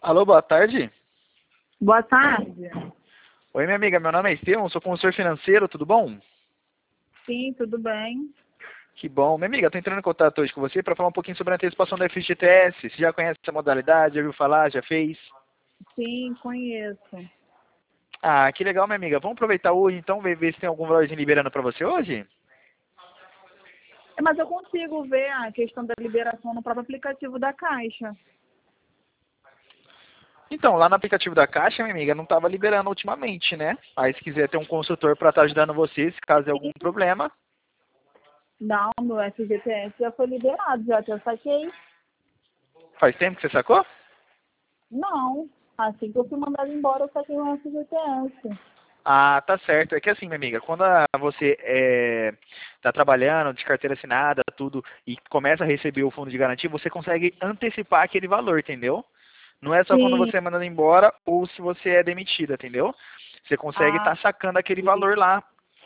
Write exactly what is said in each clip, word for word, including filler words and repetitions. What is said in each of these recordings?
Alô, boa tarde. Boa tarde. Oi, minha amiga, meu nome é Estevão, sou consultor financeiro, tudo bom? Sim, tudo bem. Que bom. Minha amiga, estou entrando em contato hoje com você para falar um pouquinho sobre a antecipação da F G T S. Você já conhece essa modalidade, já ouviu falar, já fez? Sim, conheço. Ah, que legal, minha amiga. Vamos aproveitar hoje, então, ver, ver se tem algum valorzinho liberando para você hoje? É, Mas eu consigo ver a questão da liberação no próprio aplicativo da Caixa. Então, lá no aplicativo da Caixa, minha amiga, não estava liberando ultimamente, né? Aí, se quiser ter um consultor para estar ajudando você, se caso der algum problema. Não, meu F G T S já foi liberado, já até saquei. Faz tempo que você sacou? Não, assim que eu fui mandado embora, eu saquei o F G T S. Ah, tá certo. É que assim, minha amiga, quando a- você é, tá trabalhando de carteira assinada, tudo, e começa a receber o fundo de garantia, você consegue antecipar aquele valor, entendeu? Não é só quando Sim. você é mandado embora ou se você é demitida, entendeu? Você consegue Ah, estar sacando aquele valor lá.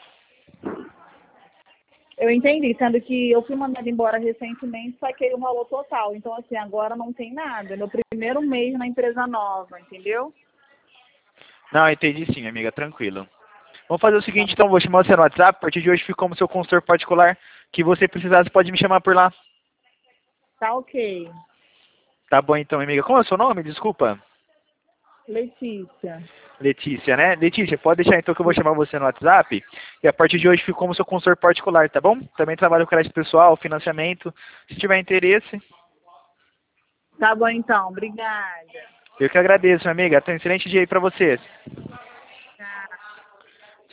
eu entendi, sendo que eu fui mandada embora recentemente, saquei o valor total. Então, assim, agora não tem nada. É meu primeiro mês na empresa nova, entendeu? Não, entendi sim, minha amiga, tranquilo. Vamos fazer o seguinte, então, vou chamar você no WhatsApp, a partir de hoje fico como seu consultor particular, que você precisar, você pode me chamar por lá. Tá ok. Tá bom então, minha amiga. Como é o seu nome? Desculpa. Letícia. Letícia, né? Letícia, pode deixar então que eu vou chamar você no WhatsApp e a partir de hoje fico como seu consultor particular, tá bom? Também trabalho com crédito pessoal, financiamento. Se tiver interesse, Tá bom então, obrigada. eu que agradeço, minha amiga. Tenha um excelente dia aí pra vocês.